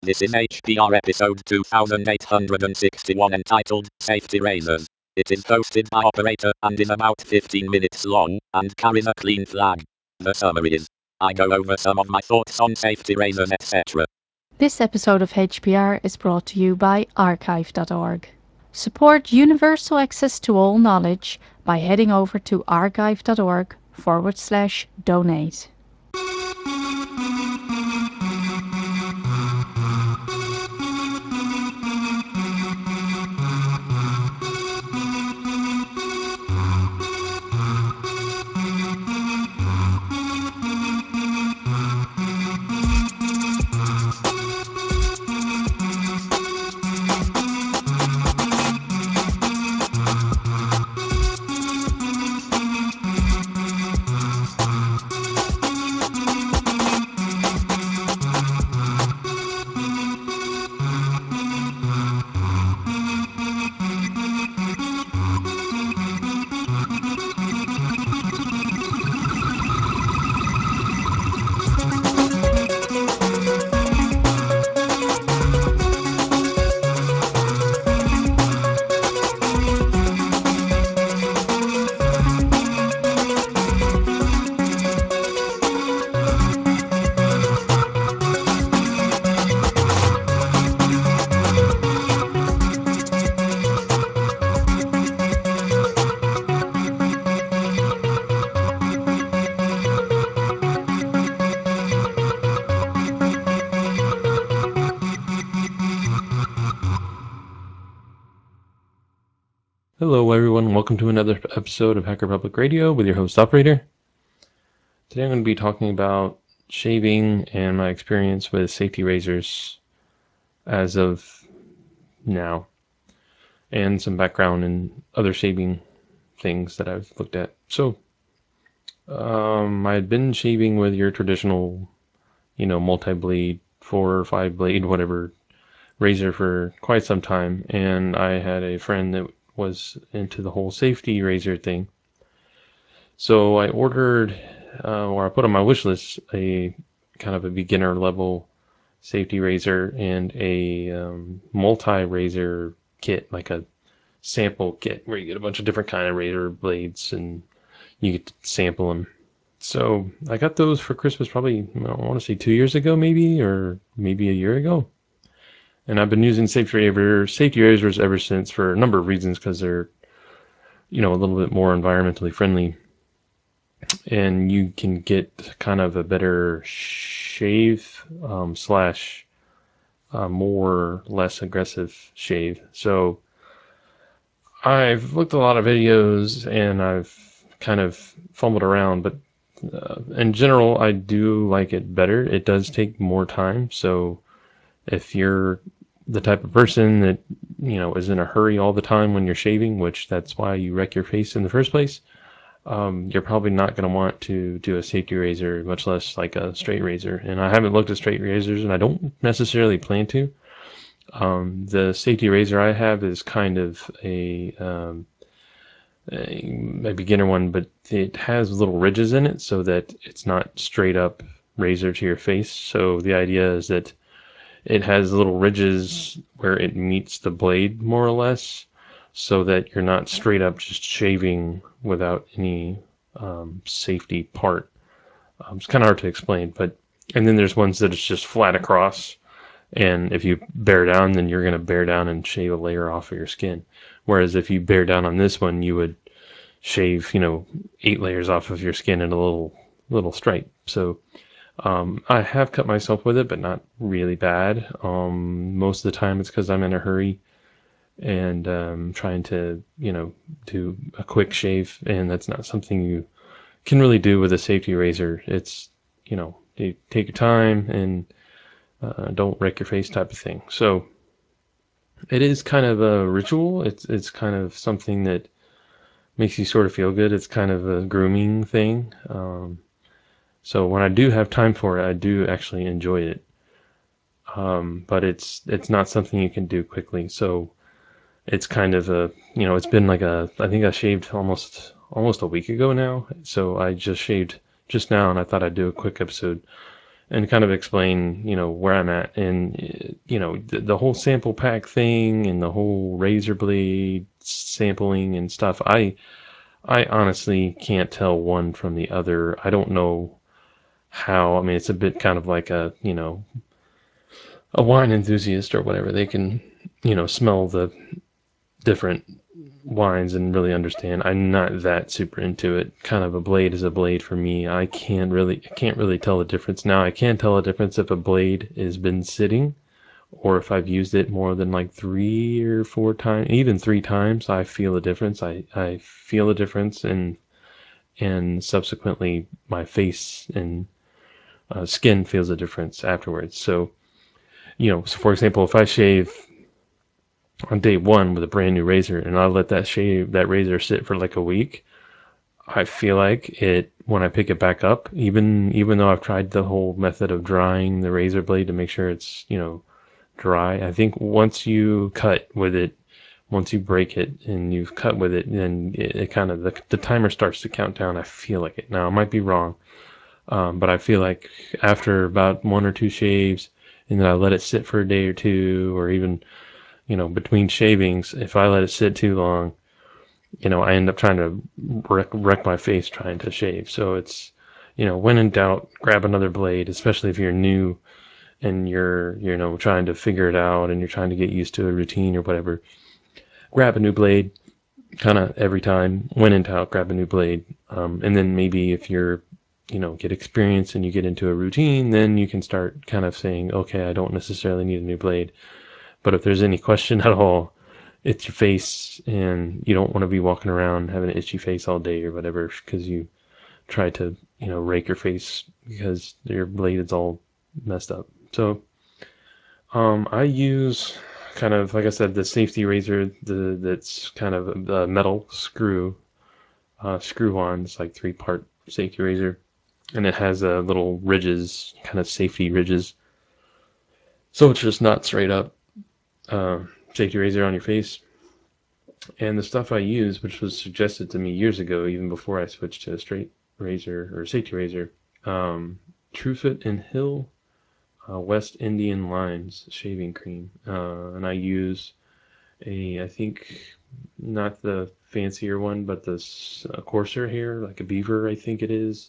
This is HPR episode 2861 entitled Safety Razors. It is hosted by Operator and is about 15 minutes long and carries a clean flag. The summary is, I go over some of my thoughts on safety razors etc. This episode of HPR is brought to you by archive.org. Support universal access to all knowledge by heading over to archive.org/donate. Hello everyone, welcome to another episode of Hacker Public Radio with your host Operator. Today I'm going to be talking about shaving and my experience with safety razors as of now, and some background and other shaving things that I've looked at. So, I had been shaving with your traditional, multi-blade, 4 or 5 blade, whatever, razor for quite some time, and I had a friend that was into the whole safety razor thing. So I ordered, or I put on my wish list, a kind of a beginner level safety razor and a multi-razor kit, like a sample kit where you get a bunch of different kind of razor blades and you get to sample them. So I got those for Christmas probably, I want to say 2 years ago maybe, or maybe a year ago. And I've been using safety razors ever since for a number of reasons, because they're, a little bit more environmentally friendly. And you can get kind of a better shave slash more less aggressive shave. So I've looked at a lot of videos and I've kind of fumbled around, but in general, I do like it better. It does take more time. So if you're the type of person that, is in a hurry all the time when you're shaving, which that's why you wreck your face in the first place, you're probably not going to want to do a safety razor, much less like a straight razor. And I haven't looked at straight razors, and I don't necessarily plan to. The safety razor I have is kind of a beginner one, but it has little ridges in it so that it's not straight up razor to your face. So the idea is that it has little ridges where it meets the blade more or less, so that you're not straight up just shaving without any safety part. It's kind of hard to explain, and then there's ones that it's just flat across, and if you bear down, then you're going to bear down and shave a layer off of your skin. Whereas if you bear down on this one, you would shave, 8 layers off of your skin in a little stripe. So I have cut myself with it, but not really bad. Most of the time it's because I'm in a hurry and trying to, do a quick shave, and that's not something you can really do with a safety razor. It's, you take your time and don't wreck your face type of thing. So it is kind of a ritual. It's kind of something that makes you sort of feel good. It's kind of a grooming thing. So when I do have time for it, I do actually enjoy it. But it's not something you can do quickly. So it's kind of it's been like I think I shaved almost a week ago now. So I just shaved just now, and I thought I'd do a quick episode. and kind of explain, where I'm at, and the whole sample pack thing and the whole razor blade sampling and stuff. I honestly can't tell one from the other. I don't know how. I mean, it's a bit kind of like a wine enthusiast or whatever. They can smell the different wines and really understand. I'm not that super into it. Kind of a blade is a blade for me. I can't really tell the difference. Now I can tell the difference if a blade has been sitting or if I've used it more than like 3 or 4 times, even 3 times. I feel a difference. I feel a difference, and subsequently my face and skin feels a difference afterwards. So so for example, if I shave on day one with a brand new razor and I let that razor sit for like a week, I feel like it when I pick it back up, even though I've tried the whole method of drying the razor blade to make sure it's dry. I think once you cut with it, once you break it and you've cut with it, then it kind of the timer starts to count down. I feel like it. Now I might be wrong, but I feel like after about 1 or 2 shaves, and then I let it sit for a day or two, or even between shavings, if I let it sit too long, I end up trying to wreck my face trying to shave. So it's, when in doubt, grab another blade, especially if you're new and you're, trying to figure it out and you're trying to get used to a routine or whatever. Grab a new blade kind of every time. When in doubt, grab a new blade. And then maybe if you're, get experience and you get into a routine, then you can start kind of saying, okay, I don't necessarily need a new blade. But if there's any question at all, it's your face, and you don't want to be walking around having an itchy face all day or whatever because you try to, rake your face because your blade is all messed up. So, I use kind of, like I said, the safety razor, that's kind of the metal screw on. It's like 3-part safety razor, and it has little ridges, kind of safety ridges. So it's just not straight up safety razor on your face. And the stuff I use, which was suggested to me years ago, even before I switched to a straight razor or safety razor, Truefit and Hill West Indian Limes shaving cream. And I use I think, not the fancier one, but this coarser hair, like a beaver, I think it is,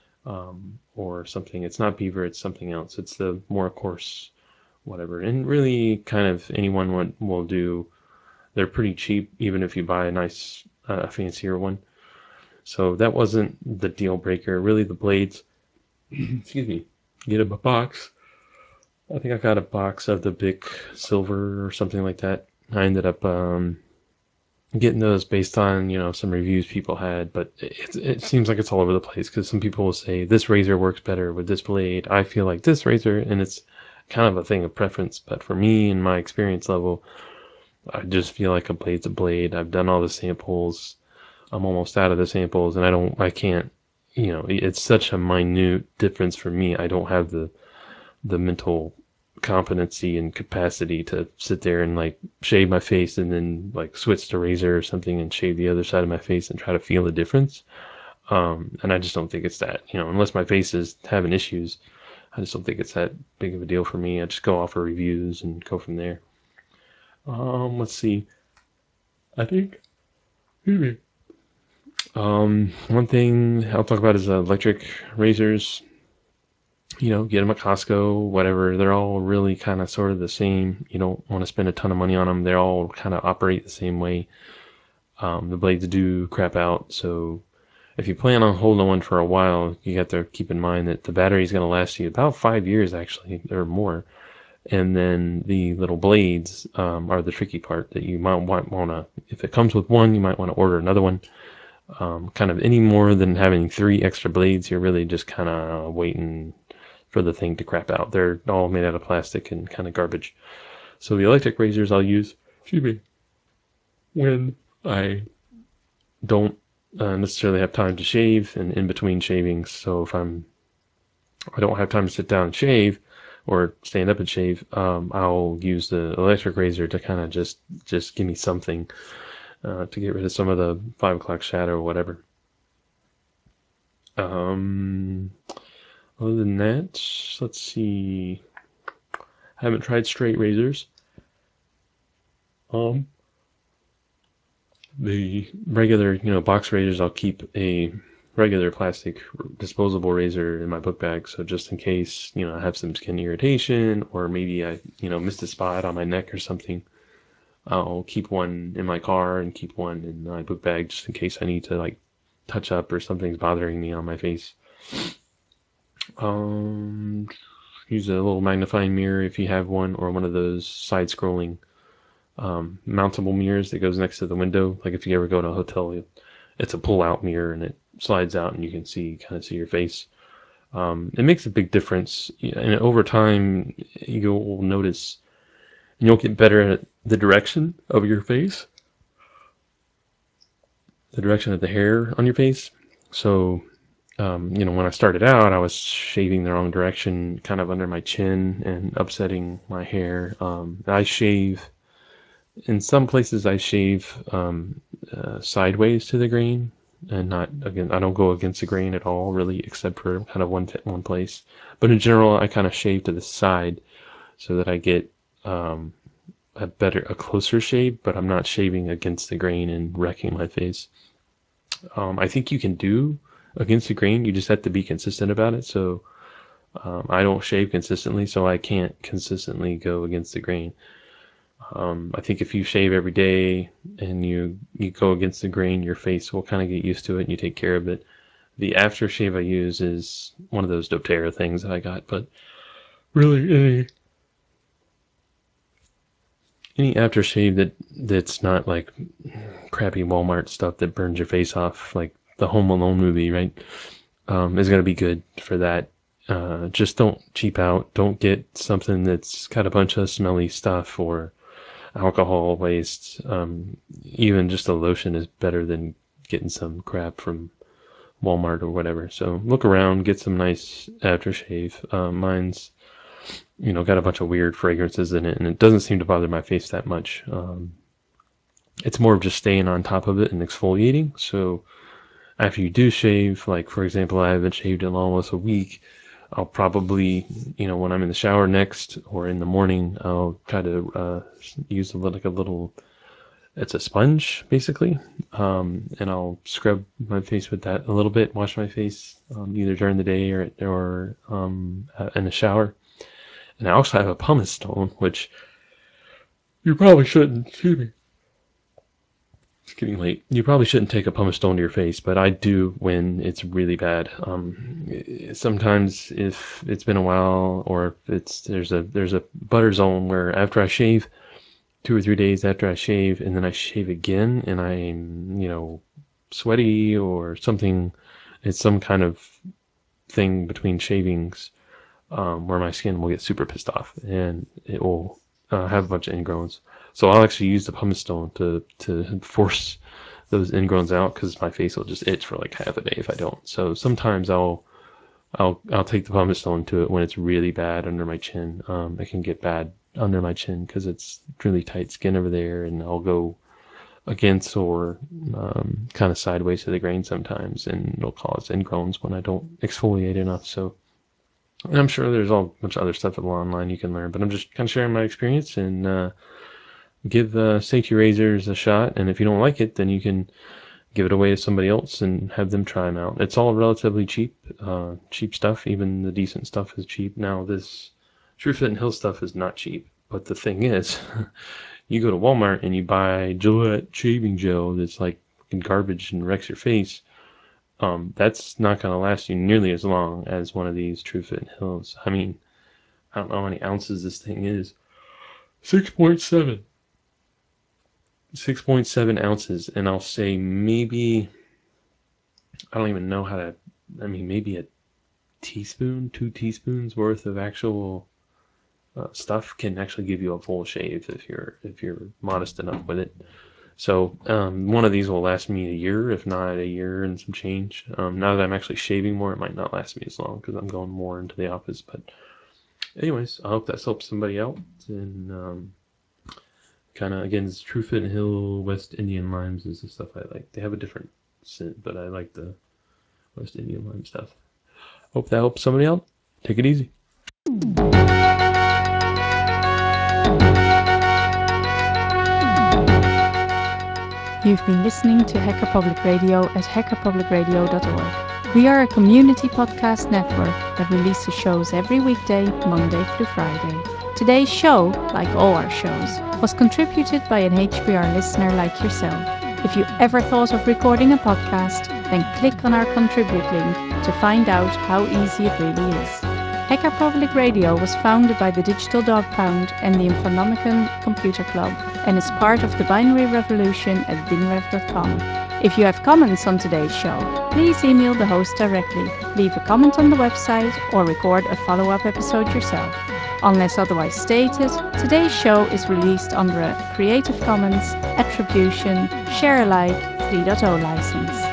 or something. It's not beaver, it's something else. It's the more coarse, whatever. And really, kind of anyone will do. They're pretty cheap, even if you buy a nice, fancier one. So that wasn't the deal breaker. Really, the blades, excuse me, get a box. I think I got a box of the Bic Silver or something like that. I ended up getting those based on some reviews people had, but it seems like it's all over the place because some people will say this razor works better with this blade. I feel like this razor, and it's kind of a thing of preference. But for me and my experience level, I just feel like a blade's a blade. I've done all the samples. I'm almost out of the samples, and I can't, it's such a minute difference for me. I don't have the mental competency and capacity to sit there and like shave my face and then like switch to razor or something and shave the other side of my face and try to feel the difference. And I just don't think it's that, unless my face is having issues, I just don't think it's that big of a deal for me. I just go off of reviews and go from there. Let's see. I think, one thing I'll talk about is electric razors. Get them at Costco, whatever. They're all really kind of sort of the same. You don't want to spend a ton of money on them. They all kind of operate the same way. The blades do crap out, so if you plan on holding one for a while, you have to keep in mind that the battery is going to last you about 5 years, actually, or more. And then the little blades are the tricky part that you might want to, if it comes with one, you might want to order another one. Kind of any more than having 3 extra blades, you're really just kind of waiting for the thing to crap out. They're all made out of plastic and kind of garbage. So the electric razors I'll use, when I don't necessarily have time to shave and in between shavings. So if I don't have time to sit down and shave or stand up and shave, I'll use the electric razor to kind of just give me something to get rid of some of the 5 o'clock shadow or whatever. Other than that, let's see. I haven't tried straight razors. The regular, box razors, I'll keep a regular plastic disposable razor in my book bag. So just in case, I have some skin irritation or maybe I, missed a spot on my neck or something, I'll keep one in my car and keep one in my book bag just in case I need to like touch up or something's bothering me on my face. Use a little magnifying mirror if you have one, or one of those side-scrolling mountable mirrors that goes next to the window. Like if you ever go to a hotel, it's a pull-out mirror and it slides out and you can kind of see your face. It makes a big difference, and over time you'll notice, and you'll get better at the direction of your face, the direction of the hair on your face. So, when I started out, I was shaving the wrong direction, kind of under my chin and upsetting my hair. I shave, in some places I shave sideways to the grain, and not, again, I don't go against the grain at all, really, except for kind of one place. But in general, I kind of shave to the side so that I get a closer shave, but I'm not shaving against the grain and wrecking my face. I think you can do against the grain. You just have to be consistent about it. So I don't shave consistently, so I can't consistently go against the grain. I think if you shave every day and you go against the grain, your face will kind of get used to it and you take care of it. The aftershave I use is one of those doTERRA things that I got, but really any aftershave that's not like crappy Walmart stuff that burns your face off, like the Home Alone movie, right? Is going to be good for that. Just don't cheap out. Don't get something that's got a bunch of smelly stuff or alcohol waste. Even just a lotion is better than getting some crap from Walmart or whatever. So look around, get some nice aftershave. Mine's, got a bunch of weird fragrances in it, and it doesn't seem to bother my face that much. It's more of just staying on top of it and exfoliating. So after you do shave, like for example, I haven't shaved in almost a week, I'll probably, when I'm in the shower next or in the morning, I'll try to use like a little, it's a sponge basically, and I'll scrub my face with that a little bit, wash my face either during the day or in the shower. And I also have a pumice stone, which you probably shouldn't. Excuse me. It's getting late. You probably shouldn't take a pumice stone to your face, but I do when it's really bad. Sometimes if it's been a while, or if there's a butter zone where after I shave, 2 or 3 days after I shave, and then I shave again, and I'm sweaty or something. It's some kind of thing between shavings where my skin will get super pissed off, and it will have a bunch of ingrowns. So I'll actually use the pumice stone to force those ingrowns out, because my face will just itch for like half a day if I don't. So sometimes I'll take the pumice stone to it when it's really bad under my chin. It can get bad under my chin because it's really tight skin over there, and I'll go against or kind of sideways to the grain sometimes, and it'll cause ingrowns when I don't exfoliate enough. So, and I'm sure there's all a bunch of other stuff online you can learn, but I'm just kind of sharing my experience, and give safety razors a shot. And if you don't like it, then you can give it away to somebody else and have them try them out. It's all relatively cheap, cheap stuff. Even the decent stuff is cheap. Now, this TrueFit and Hill stuff is not cheap, but the thing is, you go to Walmart and you buy Gillette shaving gel that's like garbage and wrecks your face. That's not going to last you nearly as long as one of these TrueFit and Hills. I mean, I don't know how many ounces this thing is. 6.7. 6.7 ounces, and I'll say maybe, I don't even know how to, I mean, maybe a teaspoon, 2 teaspoons worth of actual stuff can actually give you a full shave if you're modest enough with it. So one of these will last me a year, if not a year and some change. Now that I'm actually shaving more, it might not last me as long because I'm going more into the office. But anyways, I hope that's helped somebody out. And kind of, again, it's TrueFit and Hill West Indian limes is the stuff I like. They have a different scent, but I like the West Indian lime stuff. Hope that helps somebody out. Take it easy. You've been listening to Hacker Public Radio at hackerpublicradio.org. We are a community podcast network that releases shows every weekday, Monday through Friday. Today's show, like all our shows, was contributed by an HPR listener like yourself. If you ever thought of recording a podcast, then click on our contribute link to find out how easy it really is. Hacker Public Radio was founded by the Digital Dog Pound and the Infonomicon Computer Club and is part of the binary revolution at binrev.com. If you have comments on today's show, please email the host directly, leave a comment on the website, or record a follow-up episode yourself. Unless otherwise stated, today's show is released under a Creative Commons Attribution Share Alike 3.0 license.